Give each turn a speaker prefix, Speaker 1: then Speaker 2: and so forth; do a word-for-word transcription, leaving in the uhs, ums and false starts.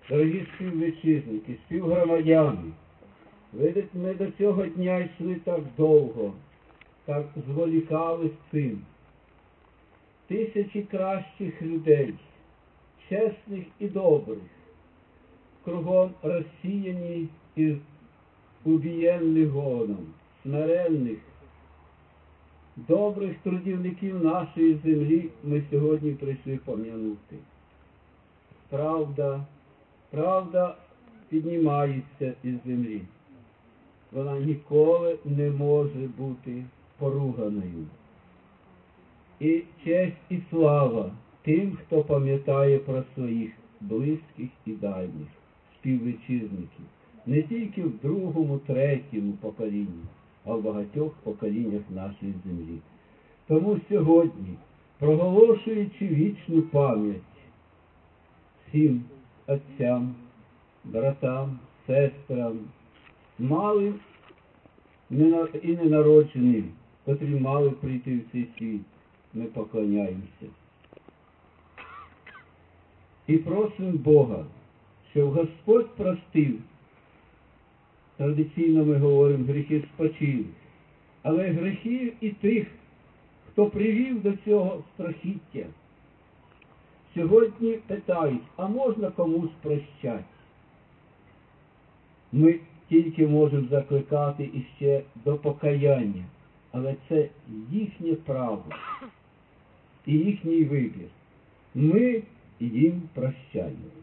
Speaker 1: Дорогі співвітчизники, співгромадяни, видите, ми до цього дня йшли так довго, так зволікали з цим. Тисячі кращих людей, чесних і добрих, кругом розсіяні і убієнних голодом, смиренних, добрих трудівників нашої землі ми сьогодні прийшли пом'янути. Правда, правда піднімається із землі. Вона ніколи не може бути поруганою. І честь і слава тим, хто пам'ятає про своїх близьких і дальніх співвітчизників. Не тільки в другому, третьому поколінні, а в багатьох поколіннях нашої землі. Тому сьогодні, проголошуючи вічну пам'ять всім отцям, братам, сестрам, малим і ненародженим, котрі мали прийти в цей світ, ми поклоняємося. І просимо Бога, щоб Господь простив, традиційно ми говоримо, гріхи спочилих, але гріхів і тих, хто привів до цього страхіття. Сьогодні питають, а можна комусь прощати? Ми тільки можемо закликати іще до покаяння, але це їхнє право і їхній вибір. Ми їм прощаємо.